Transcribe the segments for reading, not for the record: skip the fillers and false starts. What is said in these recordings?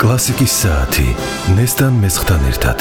კლასიკის საათი ნესტან მესხთან ერთად.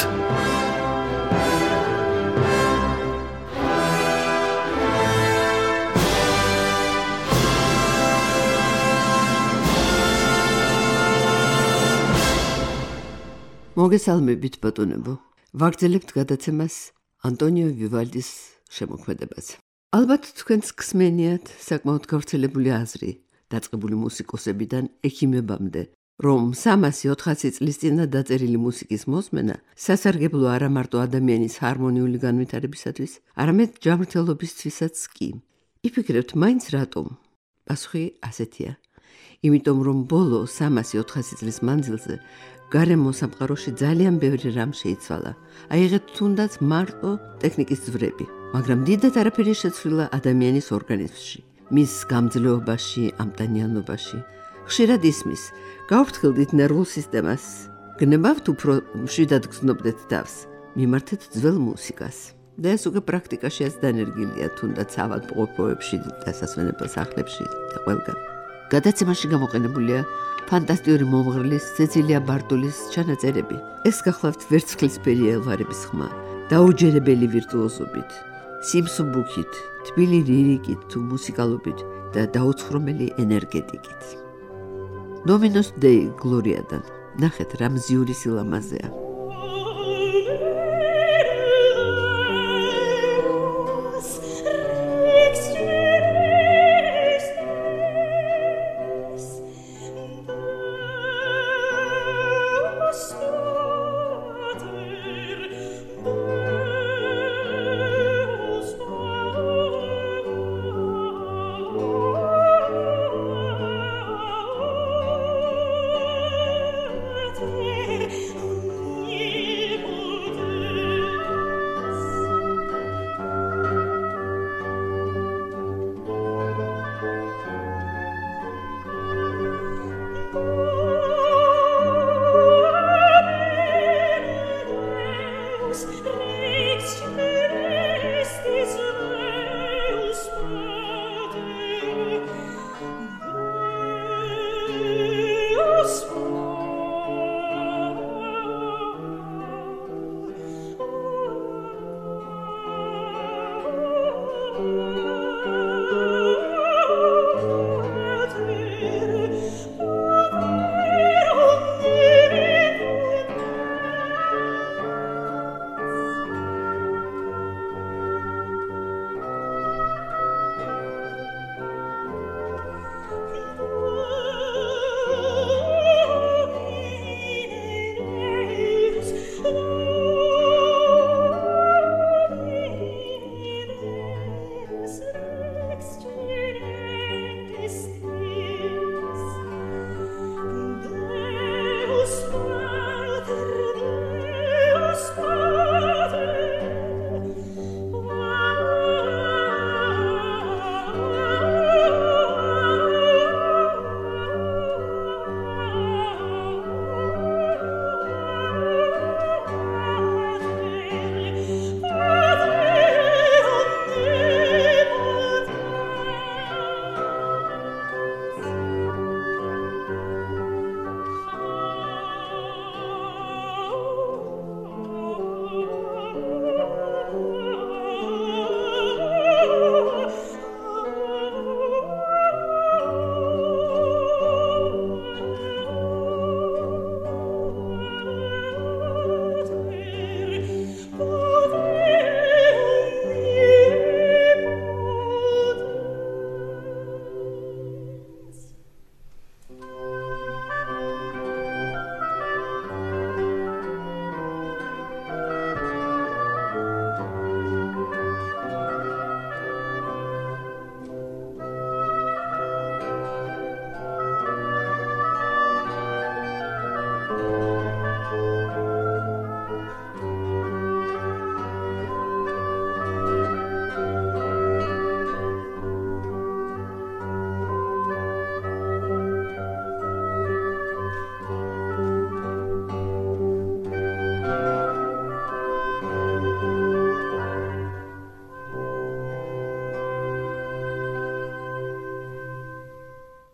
მოგესალმებით ბატონებო. ვაგრძელებთ გადაცემას ანტონიო ვივალდის შემოქმედებაზე. ალბათ თქვენს გსმენიათ საკმაოდ გავრცელებული აზრი დაწყებული მუსიკოსებიდან ექიმებამდე, რომ 300-400 წლის წინა დაწერილი მუსიკის მოსმენა სასარგებლო არა მარტო ადამიანის ჰარმონიული განვითარებისათვის, არამედ ჯანმრთელობისთვისაც კი. იფიქრებთ მაინც რატომ? პასუხი ასეთია. იმიტომ რომ ბოლო 300-400 წლის მანძილზე გარემო სამყაროში ძალიან ბევრი რამ შეიცვალა. აიღეთ თუნდაც მარტო ტექნიკის ძვრები, მაგრამ დიდად არაფერი შეცვლილა ადამიანის ორგანიზმში, მის გამძლეობაში, ამტანიანობაში. ხშირად ისმის, გავფრთხილდით ნერვულ სისტემას, გნებავთ უფრო მშვიდად გრძნობდეთ თავს, მიმართეთ ძველ მუსიკას. და ეს უკვე პრაქტიკაშიაც დანერგილია, თუნდაც ავადმყოფოებში და სასვენებელ სახლებში და ყველგან. გადაცემაში გამოყენებულია ფანტასტიკური მომღრლის ცეცილია ბარტოლის ჩანაწერები. ეს გახლავთ ვერცხლისფერი ელვარების ხმა, დაუჯერებელი ვირტუოზობით, სიმსუბუქით, თბილი ლირიკით თუ მუსიკალობით და დაუცხრომელი ენერგეტიკით. ნომინოს დეი გლორიადან ნახეთ რა მზიური სილამაზეა.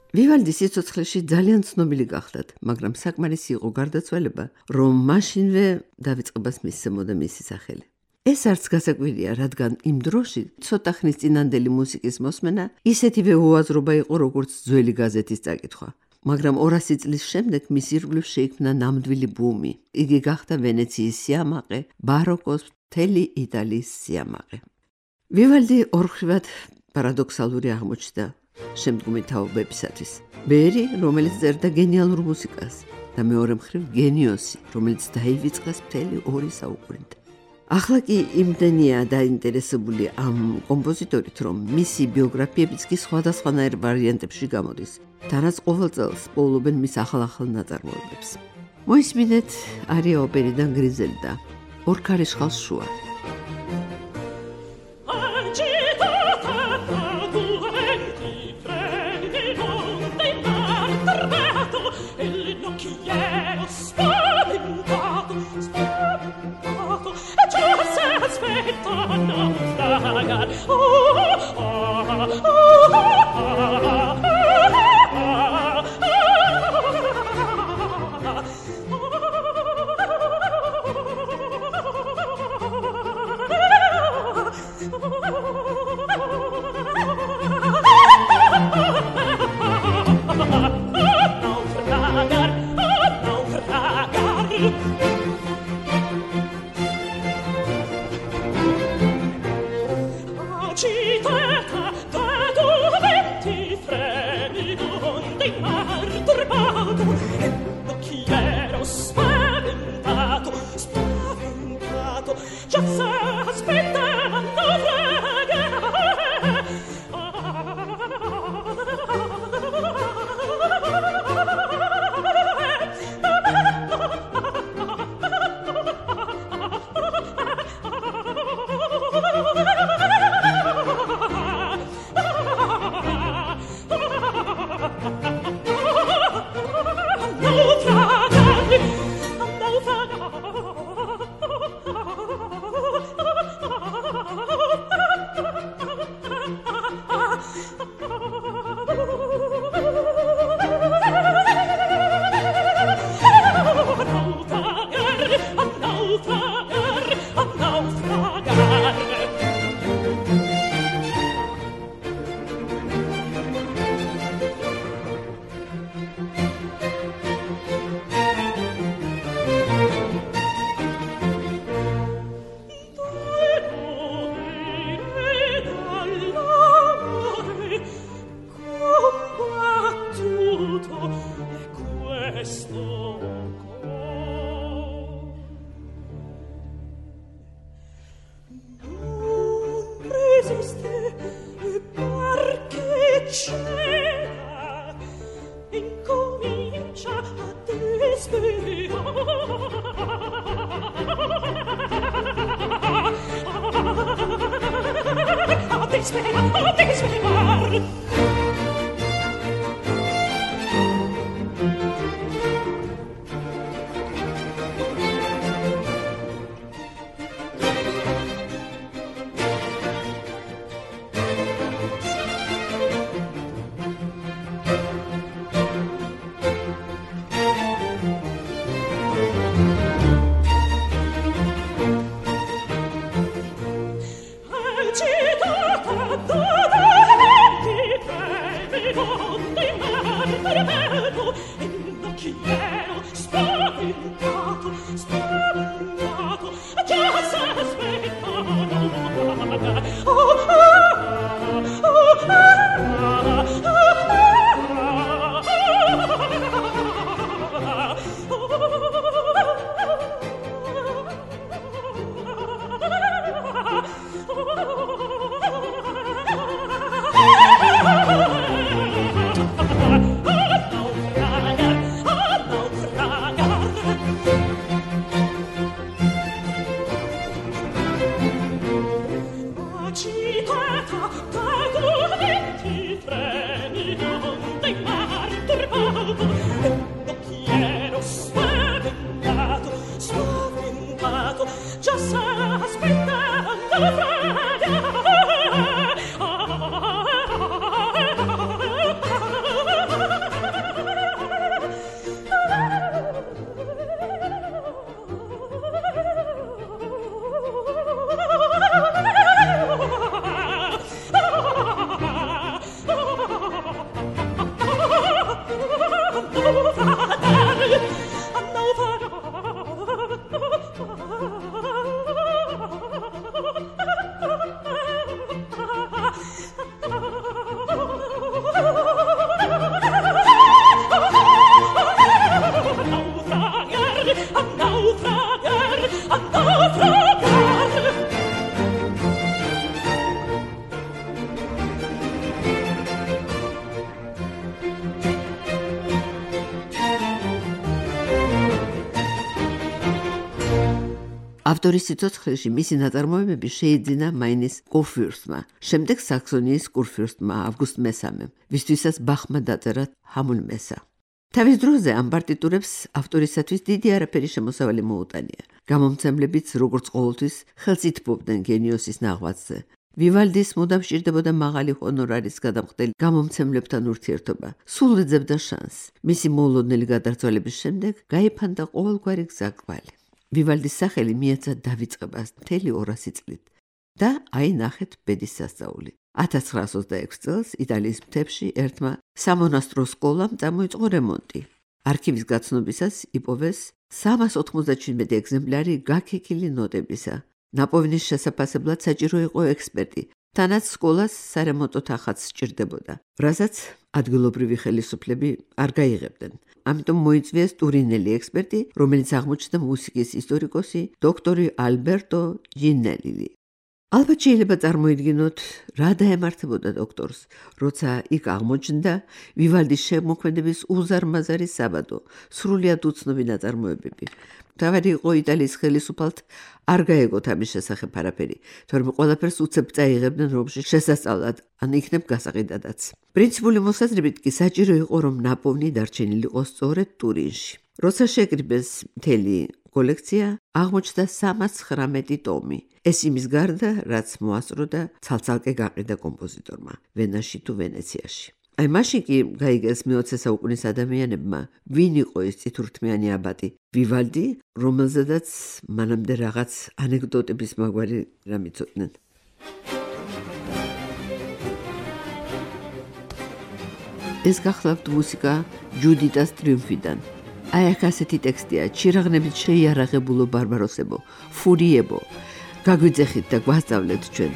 ვივალდი სიცოცხლეში ძალიან ცნობილი გახდათ, მაგრამ საკმარისი იყო გარდაცვალება, რომ მაშინვე დავიწყებას მისცემოდა მისი სახელი. ეს არც გასაკვირია, რადგან იმ დროში ცოტა ხნის წინანდელი მუსიკის მოსმენა ისეთივე უაზრობა იყო, როგორც ძველი გაზეთის წაკითხვა. მაგრამ 200 წლის შემდეგ მის ირგვლივ შეიქმნა ნამდვილი ბუმი. იგი გახდა ვენეციის სიამაყე, ბაროკოს, მთელი იტალიის სიამაყე. ვივალდი ორხრივად პარადოქსალური აღმოჩნდა შემდგომი თაობებისათვის. ბერი, რომელიც წერდა გენიალურ მუსიკას და მეორე მხრივ გენიოსი, რომელიც დაივიწყეს მთელი 2 საუკუნით. ახლა კი იმდენია დაინტერესებული ამ კომპოზიტორით, რომ მისი ბიოგრაფიებიც კი სხვადასხვანაირ ვარიანტებში გამოდის. თანაც ყოველ წელს პოულობენ მის ახალ ნაწარმოებებს. მოისმინეთ არია ოპერიდან გრიზელდა, ორ ქარიშხალს შუა. ავტორის სიცოცხლეში მისი ნაწარმოებები შეიძინა მაინის კურფიურსტმა, შემდეგ საქსონიის კურფიურსტმა ავგუსტ მესამემ, ვისთვისაც ბახმა დაწერა ჰამონ მესა. თავის დროზე ამ პარტიტურებს ავტორისათვის დიდი არაფერი შემოსავალი მოუტანია. გამომცემლებიც როგორც ყოველთვის ხელს ითბობდნენ გენიოსის ნაღვაწზე. ვივალდის მუდამ სჭირდებოდა მაღალი ჰონორარის გადამხდელი გამომცემლებთან ურთიერთობა. სულ ეძებდა შანსს. მისი მოულოდნელი გადარწვალების შემდეგ გაიფანტა ყოველგვარი გზაკვალი. ვივალდის სახელი მიეცა დავიწყებას მთელი 200 წლით და აი ნახეთ ბედის სასწაული. 1926 წელს იტალიის მთებში ერთმა სამონასტრო სკოლამ წამოიწყო რემონტი. არქივის გაცნობისას იპოვეს 397 ეგზემპლარი გაქექილი ნოტებისა. ნაპოვნის შესაფასებლად საჭირო იყო ექსპერტი, თანაც სკოლას სარემონტო თანხაც სჭირდებოდა, რასაც ადგილობრივი ხელისუფლები არ გაიღებდნენ. ამიტომ მოიწვიეს ტურინელი ექსპერტი, რომელიც აღმოჩნდა მუსიკის ისტორიკოსი დოქტორი ალბერტო ჯინელი. ალბათ შეიძლება წარმოიდგინოთ, რა დაემართებოდა დოქტორს, როცა იქ აღმოჩნდა ვივალდის შემოქმედების უზარმაზარი საბადო, სრულიად უცნობი ნაწარმოებები. თავად იყო იტალიის ხელისუფალთ არ გაეგოთ ამის შესახებ არაფერი, თორემ ყველაფერს უცებ წაიღებდნენ რომში შესასწავლად, ან იქნებ გასაყიდადაც. პრინციპული მოსაზრებით კი საჭირო იყო, რომ ნაპოვნი დარჩენილიყო სწორედ ტურინში. როცა შეკრიბეს მთელი კოლექცია, აღმოჩნდა 319 ტომი. ეს იმის გარდა, რაც მოასწრო და ცალ-ცალკე გაყიდა კომპოზიტორმა, ვენაში თუ ვენეციაში. აი მაშინ კი გაიგეს მე-20 საუკუნის ადამიანებმა, ვინ იყო ეს წითურთმიანი აბატი ვივალდი, რომელზედაც მანამდე რაღაც ანეკდოტების მაგვარი რამ იცოდნენ. ეს გახლავთ მუსიკა ჯუდიტას ტრიუმფიდან. აი აქ ასეთი ტექსტია: ჩირაღნებით შეიარაღებულო ბარბაროსებო, ფურიებო, გაგვიძეხით და გვასწავლეთ ჩვენ.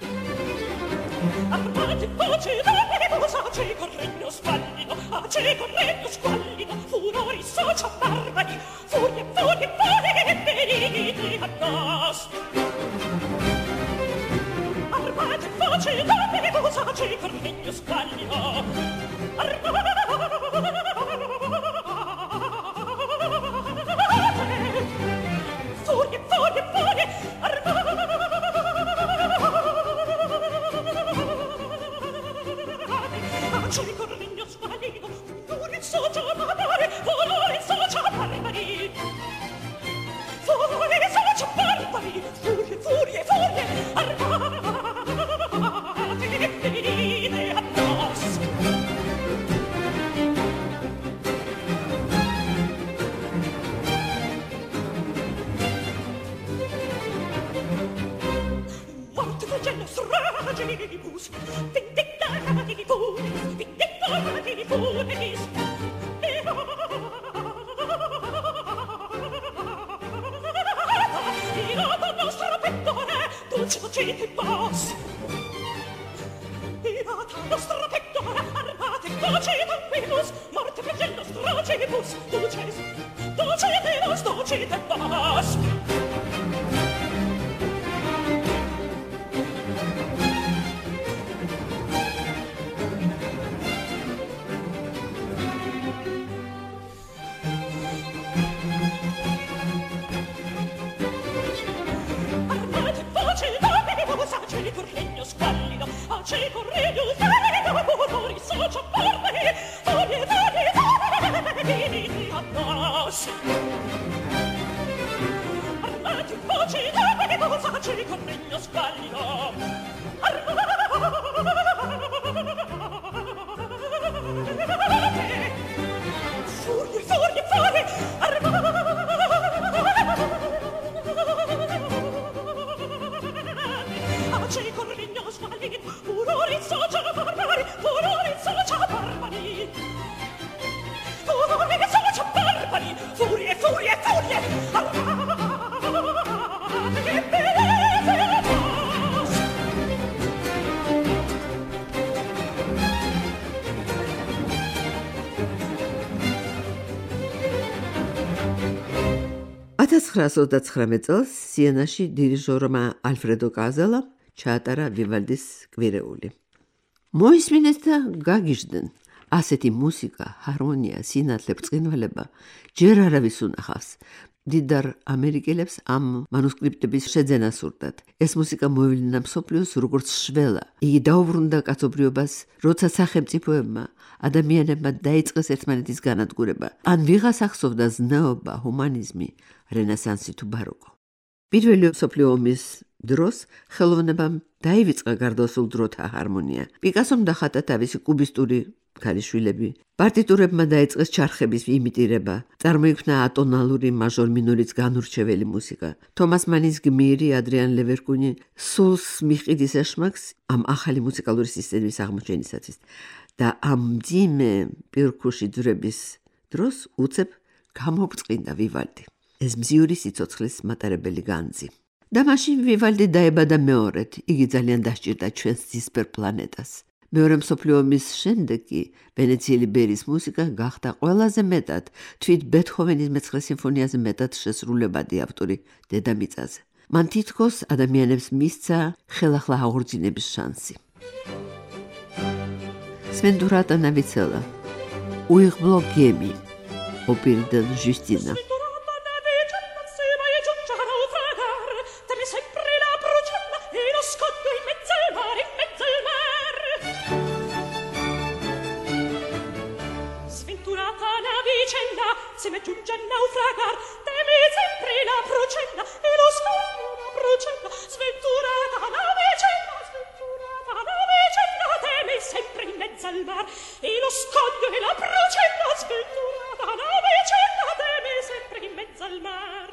წელს სიენაში დირიჟორმა ალფრედო კაზალამ ჩაატარა ვივალდის კვირეული. მოისმინეთ და გაგიჟდნენ. ასეთი მუსიკა, ჰარმონია, სინათლე, ბრწყინვალება ჯერ არავის უნახავს. დიდარ ამერიკელებს ამ მანუსკრიპტების შეძენა სურდათ. ეს მუსიკა მოევლინა მსოფლიოს როგორც შველა. იგი დაუბრუნდა კაცობრიობას, როცა სახელმწიფოებმა ადამიანებმა დაიწყეს ერთმანეთის განადგურება. ან ვიღას ახსოვდა ზნეობა, ჰუმანიზმი, რენესანსი თუ ბაროკო. პირველი მსოფლიო ომის დროს ხელოვნებამ დაივიწყა გარდაუსულ დროთა ჰარმონია. პიკასომ დახატა თავისი კუბისტური ქალიშვილები. პარტიტურებმა დაიწყეს ჩარხების იმიტირება. წარმოიქმნა ატონალური მაჟორ-მინორის განურჩეველი მუსიკა. თომას მანის გმირი ადრიან ლევერკუნი სულს მიჰყიდის ეშმაკს ამ ახალი მუსიკალური სისტემის აღმოჩენისათვის და ამ მძიმე პირქუში ძვრების დროს უცებ გამობრწყინდა ვივალდი. ეს მზიური სიცოცხლის მატარებელი განძი. და მაშინ ვივალდი დაებადა მეორედ. იგი ძალიან დასჭირდა ჩვენს ძისფერ პლანეტას. მეორე მსოფლიო ომის შემდეგ კი ვენეციელი ბერის მუსიკა გახდა ყველაზე მეტად თვით ბეთჰოვენის მე-9 სიმფონიაზე მეტად შესრულებადი ავტორი დედამიწაზე. მან თითქოს ადამიანებს მისცა ხელახლა აღორძინების შანსი. Sventurata Navicella Uirblo Gemi Opera del Giustina Se mi giunge a naufragar, temi sempre la procella e lo scoglio la procella, sventurata navicella, temi sempre in mezzo al mar, e lo scoglio e la procella, sventurata navicella, temi sempre in mezzo al mar.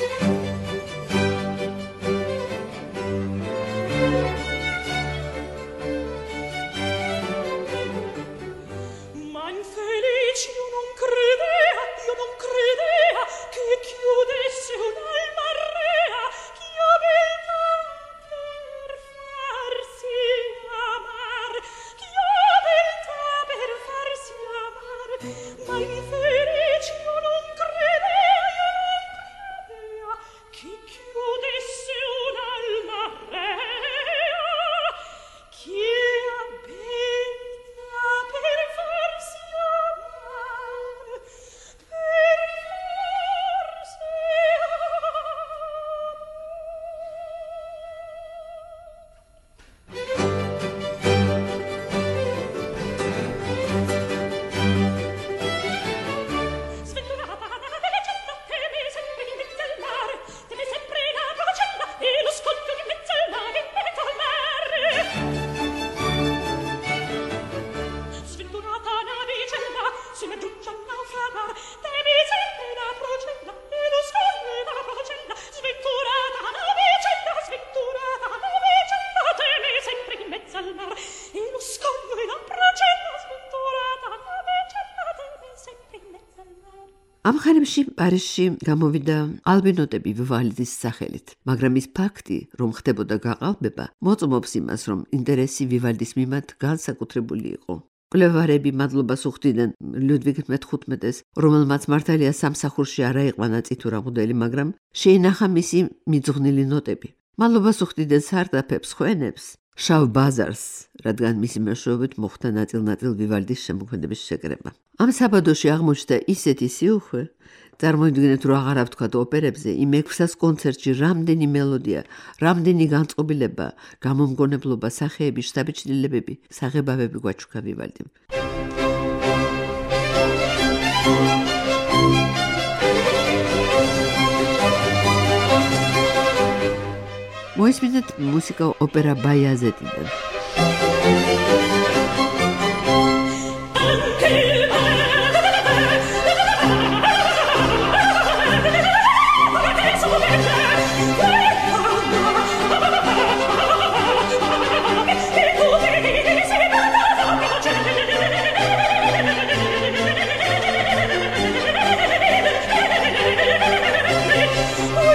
Ma infelice io non credea che chiudesse un'alma rea che abita per farsi amar, che abita per farsi amar. Ma infelice io non credea che chiudesse un'alma rea che abita per farsi amar. ამ ხანებში პარიზში გამოვიდა ალბინოტები ვივალდის სახელით, მაგრამ ის ფაქტი, რომ ხდებოდა გაყალბება, მოწმობს იმას, რომ ინტერესი ვივალდის მიმართ განსაკუთრებული იყო. კვლევარები მადლობას უხდიდნენ ლუდვიგ მე-15-ს, რომელმაც მართალია სამსახურში არ აიყვანა წითურაღუდელი, მაგრამ შეინახა მისი მიძღვნილი ნოტები. მადლობას უხდიდნენ სარდაფებს, ხვენებს, შავ ბაზარს, რადგან მისი მეშვეობით მოხდა ნაწილ-ნაწილ ვივალდის შემოქმედების შეკრება. ამ საბადოში აღმოჩნდა ისეთი სიუხვე, წარმოიდგინეთ, რომ აღარ ავთქვათ ოპერებზე, იმ 600 კონცერტში რამდენი მელოდია, რამდენი განწყობილება, გამომგონებლობა, სახეები, შთაბეჭდილებები, საღებავები გვაჩუქა ვივალდიმ. მოისმინეთ მუსიკა ოპერა ბაიაზეტიდან.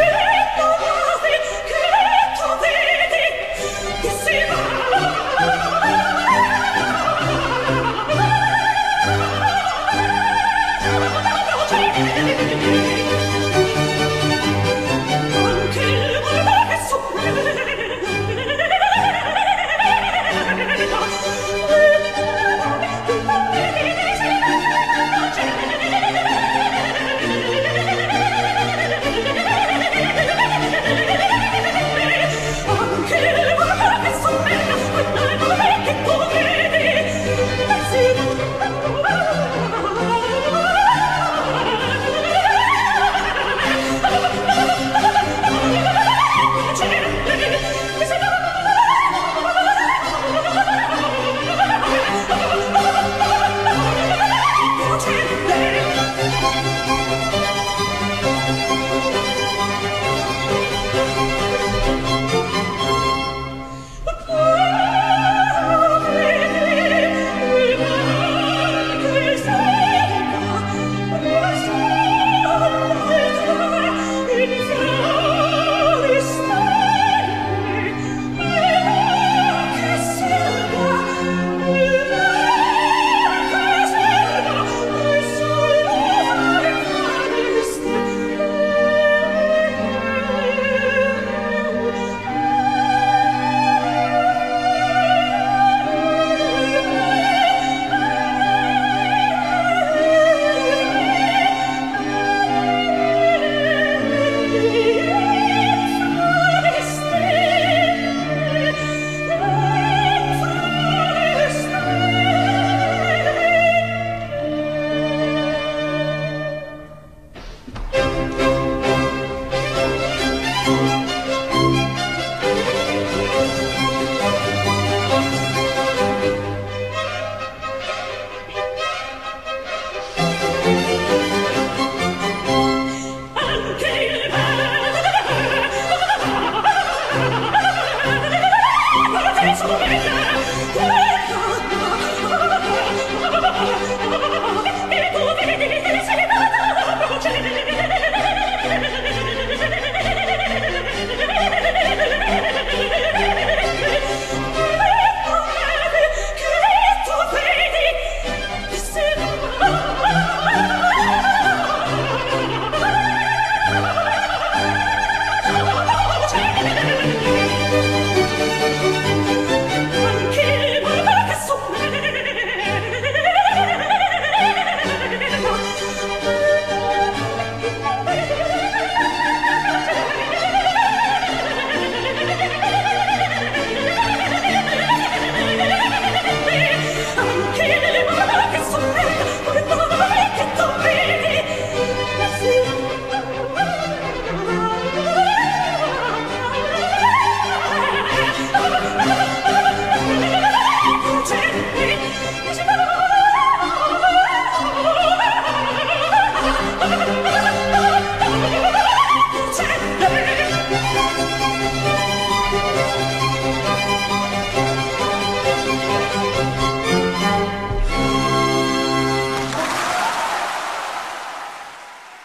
Che si va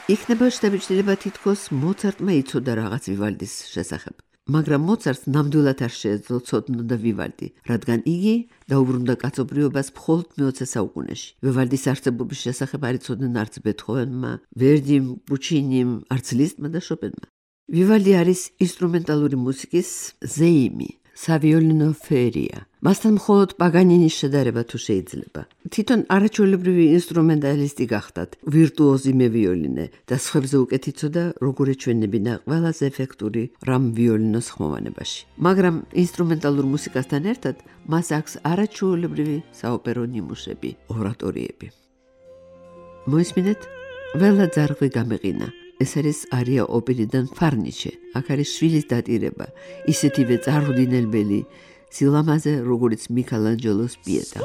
იქნება შთაბეჭდილება თითქოს მოცარტმა იცოდა რაღაც ვივალდის შესახებ. მაგრამ მოცარტს ნამდვილად არ შეეძლო ცოდნოდა ვივალდი, რადგან იგი დაუბრუნდა კაცობრიობას მხოლოდ მე-20 საუკუნეში. ვივალდის არსებობის შესახებ არ იცოდნენ არც ბეთჰოვენმა, ვერდიმ, პუჩინიმ, არც ლისტმა და შოპენმა. ვივალდი არის ინსტრუმენტალური მუსიკის ზეიმი, სავიოლინო ფერია. მასთან მხოლოდ პაგანინის შედარება თუ შეიძლება. თვითონ არაჩვეულებრივი ინსტრუმენტალისტი გახდათ, ვირტუოზი მევიოლინე და სხვებზე უკეთ იცოდა როგორ ეჩვენებინა ყველაზე ეფექტური რამ ვიოლინოს ხმოვანებაში. მაგრამ ინსტრუმენტალურ მუსიკასთან ერთად მას აქვს არაჩვეულებრივი საოპერო ნიმუშები, ორატორიები. მოისმინეთ, ველა ძარღვი გამეყინა. ეს არის არია ოპერიდან ფარნიჩე. აქ არის შვილის დატირება, ისეთივე წარუდინებელი სილამაზე, როგორც მიქელანჯელოს პიეტა.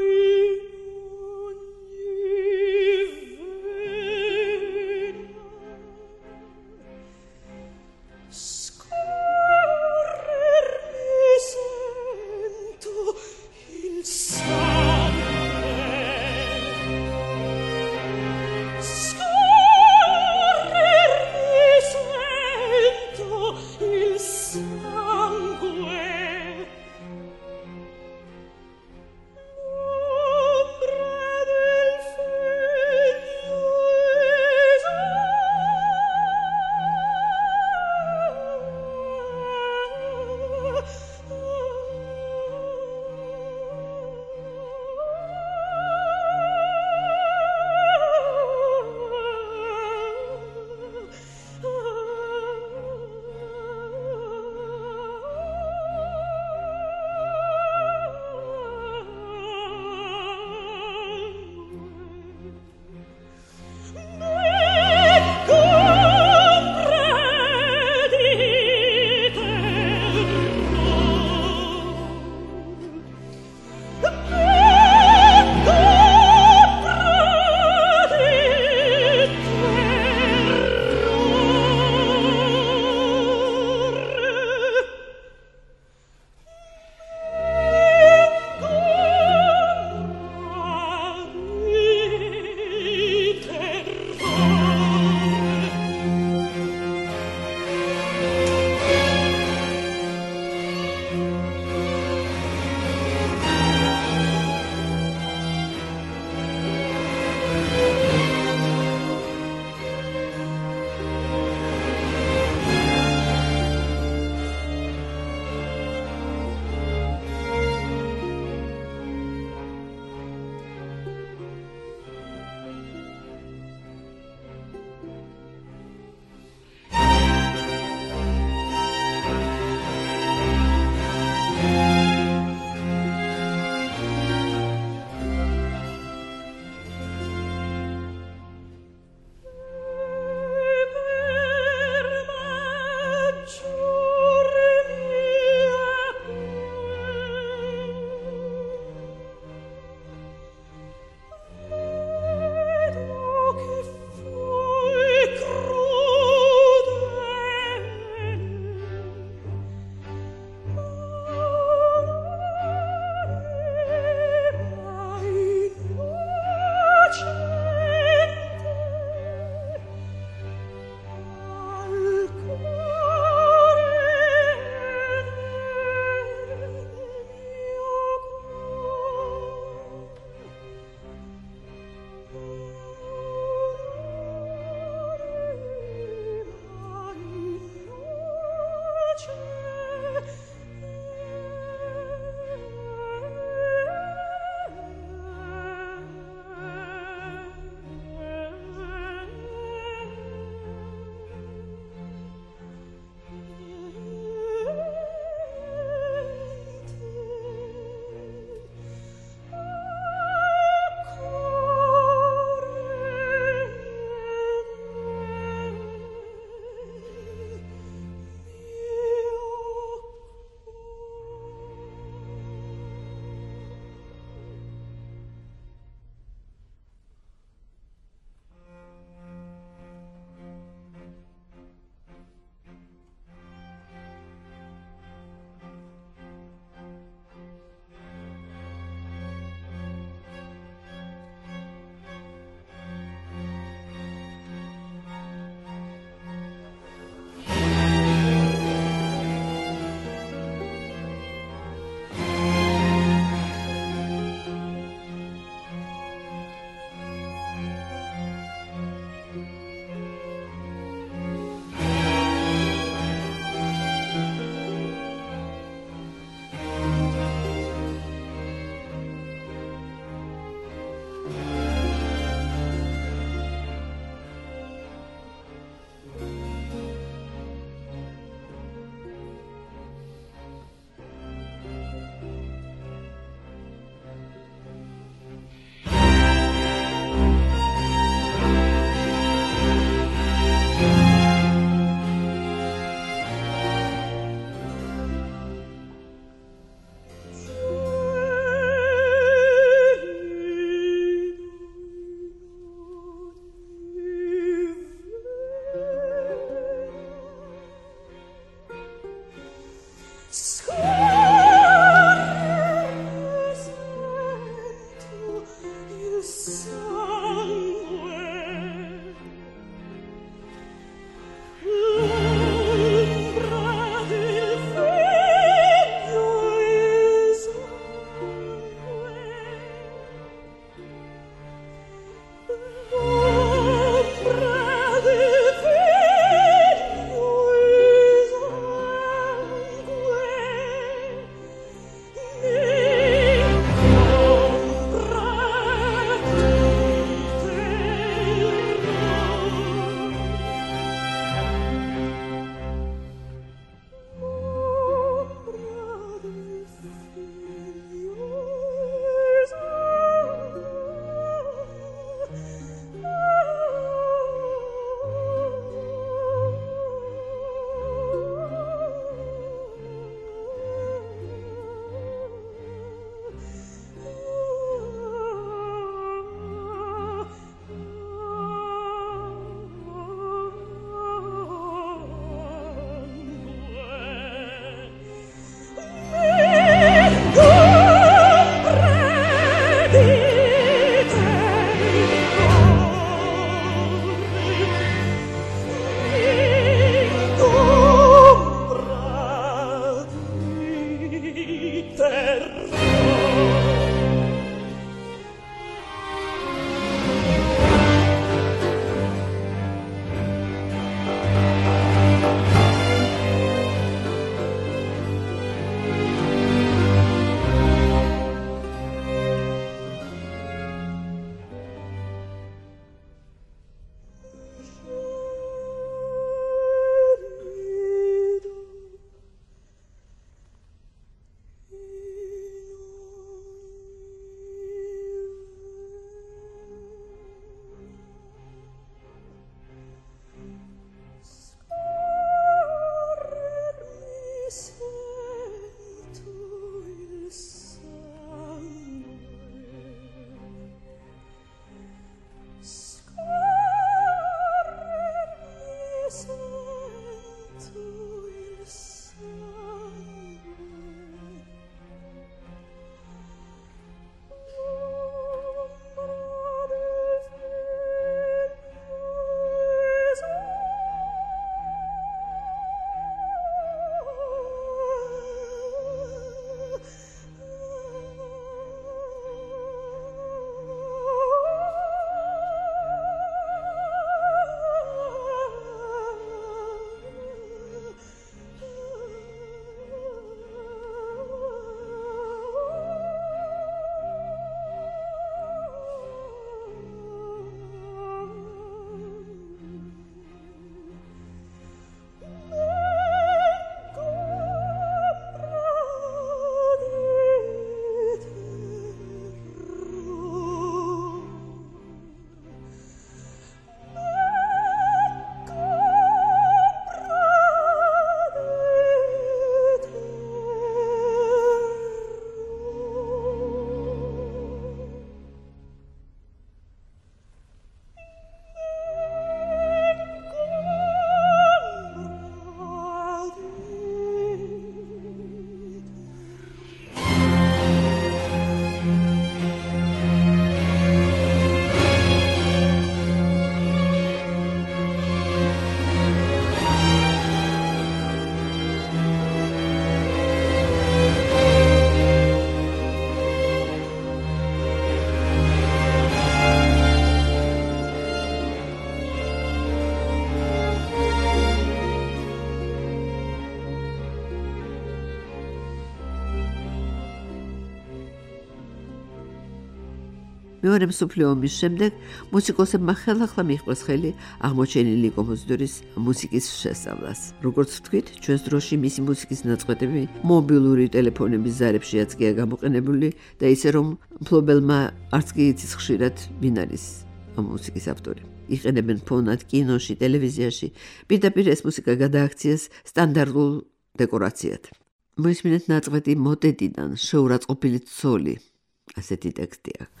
მეორე მსოფლიო ომის შემდეგ მუსიკოსებმა ხელახლა მიჰყვეს ხელი აღმოჩენილი კომპოზიტორის მუსიკის შესწავლას. როგორც ვთქვით, ჩვენს დროში მისი მუსიკის ნაწყვეტები მობილური ტელეფონების ზარებშიაც კი გამოყენებული და ისე რომ მფლობელმა არც კი იცის ხშირად ვინ არის ამ მუსიკის ავტორი. იყენებენ ფონად, კინოში, ტელევიზიაში. პირდაპირ ეს მუსიკა გადააქციეს სტანდარტულ დეკორაციად. მოისმინეთ ნაწყვეტი მოტეტიდან შეურაცხყოფილი ცოლი. ასეთი ტექსტი აქვს.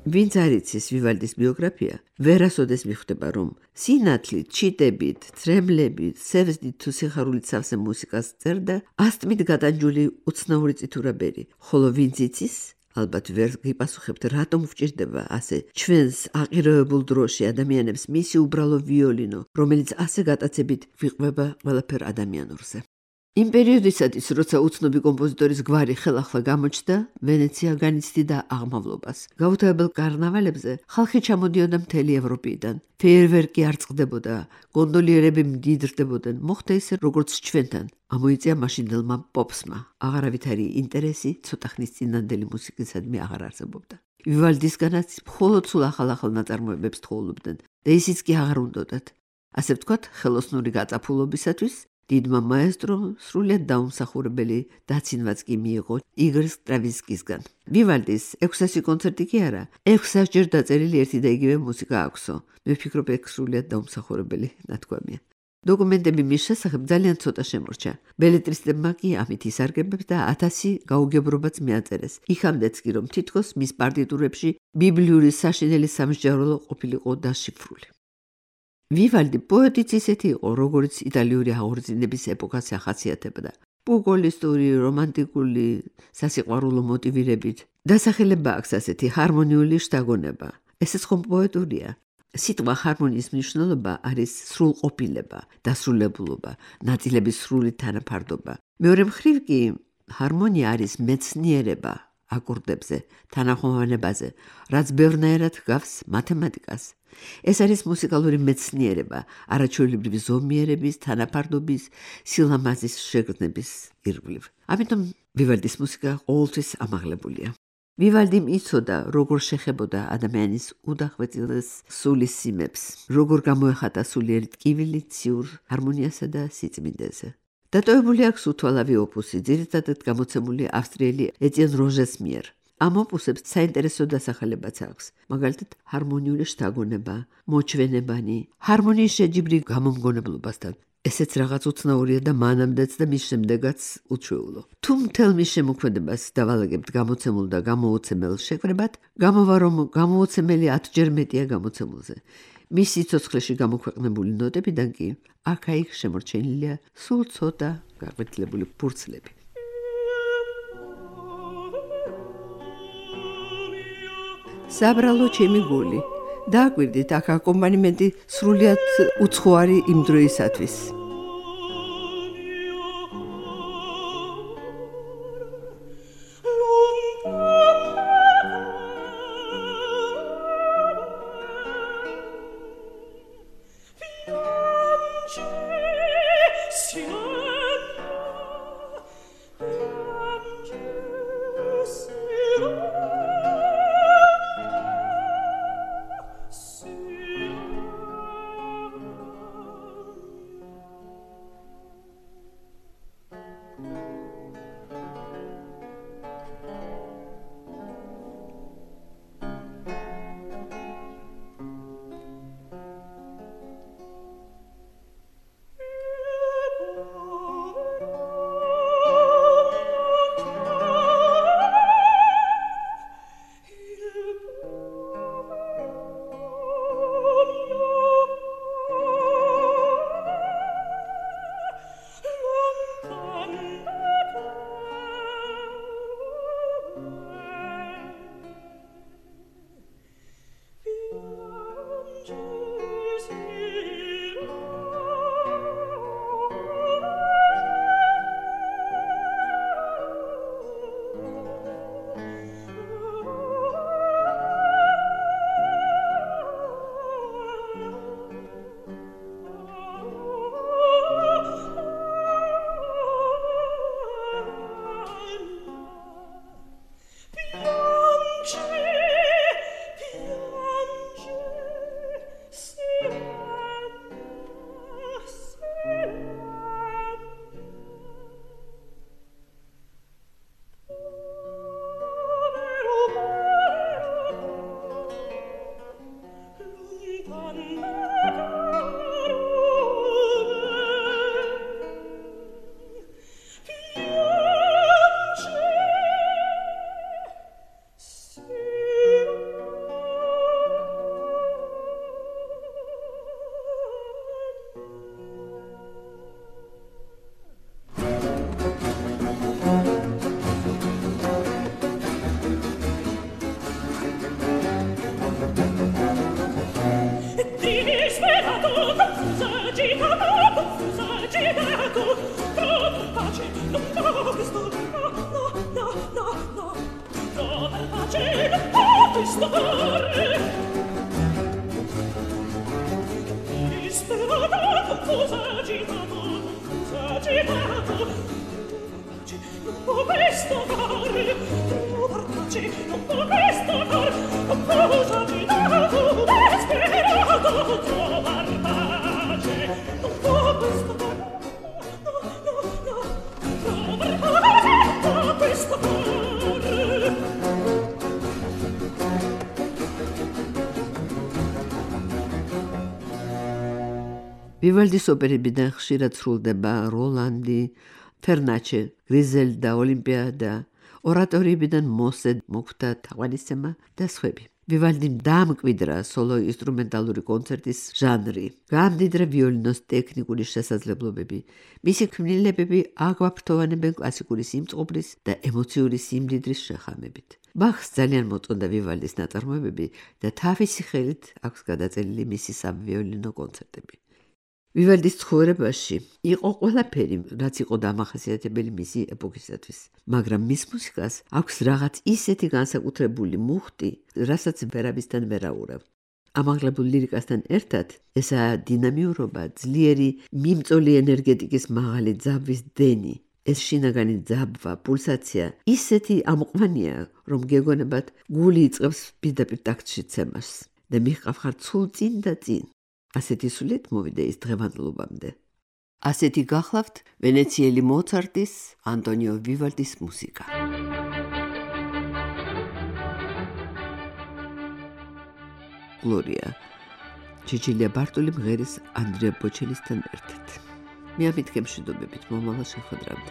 ვინც არ იცის ვივალდის ბიოგრაფია, ვერასოდეს მიხვდება, რომ სინათლით, ჩიტებით, ძრემლებით, სევსდით თუ სიხარულით სავსე მუსიკას წერდა ასტმით გადანჯული უცნაური წითურაბერი, ხოლო ვინც იცის, ალბათ ვერ გიპასუხებთ, რატომ ვჭირდება ასე ჩვენს აყიროებულ დროში ადამიანებს მისი უბრალო ვიოლინო, რომელიც ასე გატაცებით ვიყვება ყველაფერ ადამიანურზე. იმ პერიოდისათვის, როცა უცნობი კომპოზიტორის გვარი ხელახლა გამოჩნდა, ვენეცია განიცდიდა აღმავლობას. გაუთავებელ კარნავალებზე ხალხი ჩამოდიოდა მთელი ევროპიდან. ფეიერვერკი არ წყდებოდა, გონდოლიერები მდიდრდებოდნენ, მოხდა ისე, როგორც ჩვენთან. ამოიწია მაშინდელმა პოპსმა. აღარავითარი ინტერესი ცოტა ხნის წინანდელი მუსიკისადმი აღარ არსებობდა. ვივალდისგანაც მხოლოდ სულ ახალ ნაწარმოებებს თხოვობდნენ და ისიც კი აღარ უნდოდათ. ასე ვთქვათ, ხელოსნური გაწაფულობისათვის დიდმა მაესტრომ სრულიად დაუმსახურებელი დაცინვაც კი მიიღო იგორ სტრავინსკისგან. ვივალდის 600 კონცერტი კი არა, 600-ჯერ დაწერილი ერთი და იგივე მუსიკა აქვსო. მე ვფიქრობ, ეგ სრულიად დაუმსახურებელი ნათქვამია. დოკუმენტები მის შესახებ ძალიან ცოტა შემორჩა. ბელეტრისტებმა კი ამით ისარგებლეს და 1000 გაუგებრობაც მიაწერეს. იქამდეც კი, რომ თითქოს მის პარტიტურებში ბიბლიური საშინელი სამსჯავრო ყოფილიყო დაშიფრული. ვივალდი პოეტიც ისეთი იყო, როგორც იტალიური აღორძინების ეპოქას ახასიათებდა. პუგოლისტური, რომანტიკული, სასიყვარულო მოტივირებით. დასახელება აქვს ასეთი ჰარმონიული შთაგონება. ესეც ხომ პოეტურია. სიტყვა ჰარმონიის მნიშვნელობა არის სრულყოფილება, დასრულებულობა, ნაწილების სრული თანაფარდობა. მეორე მხრივ კი ჰარმონია არის მეცნიერება აკორდებზე, თანახმოვანებაზე, რაც ბევრნაირად ჰგავს მათემატიკას. ეს არის მუსიკალური მეცნიერება, არაჩვეულებრივი ზომიერების, თანაფარდობის, სილამაზის შეგრძნების ირგვლივ. ამიტომ ვივალდის მუსიკა ყოველთვის ამაღლებულია. ვივალდიმ იცოდა, როგორ შეხებოდა ადამიანის უდახვეწილეს სულის სიმებს, როგორ გამოეხატა სულიერი ტკივილი ციურ ჰარმონიასა და სიწმინდეზე. დატოვებული აქვს უთვალავი ოპუსი, ძირითადად გამოცემული ავსტრიელი ეტიენ როჟეს მიერ. ამ ოპუსებს საინტერესო დასახელებაც აქვს, მაგალითად ჰარმონიული შთაგონება, მოჩვენებანი, ჰარმონიის შეჯიბრი გამომგონებლობასთან. ესეც რაღაც უცნაურია და მანამდეც და მის შემდეგაც უჩვეულო. თუ მთელ მის შემოქმედებას დავალაგებთ გამოცემულ და გამოუცემელ შეკრებად, გამოვა რომ გამოუცემელი 10-ჯერ მეტია გამოცემულზე. მის სიცოცხლეში გამოქვეყნებული ნოტებიდან კი აქ-იქ შემორჩენილია სულ ცოტა გაყვითლებული ფურცლები. საბრალო ჩემი გული. დააკვირდით, აქ აკომპანიმენტი სრულიად უცხოარი იმ დროისათვის. ვივალდის ოპერებიდან ხშირად სრულდება როლანდი, ფერნაჩე, გრიზელდა, ოლიმპიადა, ორატორიებიდან მოსე, მოკვდა, თაყვანისცემა და სხვები. ვივალდიმ დაამკვიდრა სოლო ინსტრუმენტალური კონცერტის ჟანრი, გაამდიდრა ვიოლინოს ტექნიკური შესაძლებლობები. მისი ქმნილებები აგვაფრთოვანებენ კლასიკური სიმწყობრის და ემოციური სიმდიდრის შეხამებით. ბახს ძალიან მოწონდა ვივალდის ნაწარმოებები და თავისი ხელით აქვს გადაწელილი მისი სამვიოლინო კონცერტები. ვივალდის ცხოვრებაში იყო ყველაფერი, რაც იყო დამახასიათებელი მისი ეპოქისათვის, მაგრამ მის მუსიკას აქვს რაღაც ისეთი განსაკუთრებული მუხტი, რასაც ვერავისთან ვერ აურავ. ამაღლებულ ლირიკასთან ერთად ესაა დინამიურობა, ძლიერი მიმწოლი ენერგეტიკის მაღალი ძაბვის დენი. ეს შინაგანი ძაბვა, პულსაცია ისეთი ამყვანია, რომ გეგონებათ გული იწყებს პირდაპირ ტაქტში ცემას და მიჰყავხარ ცულ წინ და წინ. ასეთი სულით მოვიდა ის დღევანდლობამდე. ასეთი გახლავთ ვენეციელი მოცარტის, ანტონიო ვივალდის მუსიკა. გლორია. ჩიჩილია ბარტული მღერის ანდრია ბოჩელისთან ერთად. მე ამით გემშვიდობებით მომავალ შეხვედრამდე.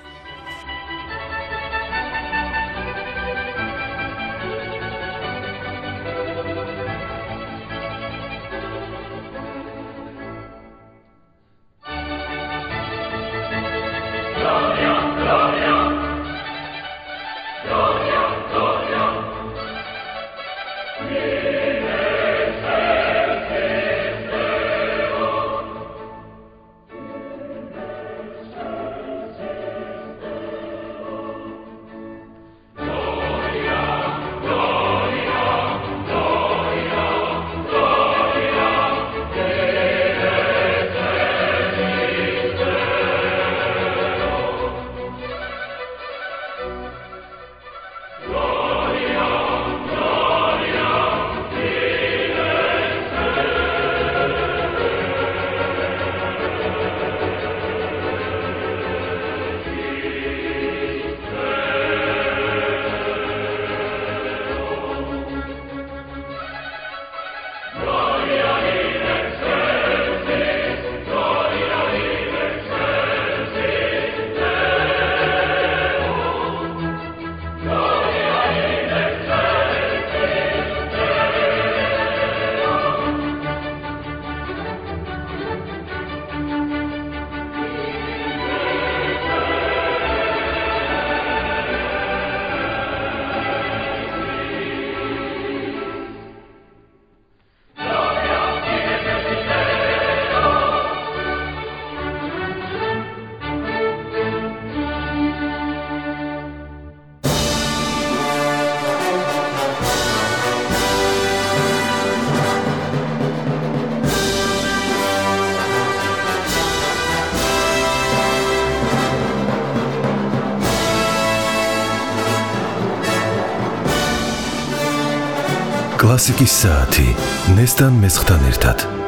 კლასიკის საათი ნესტან მესხთან ერთად.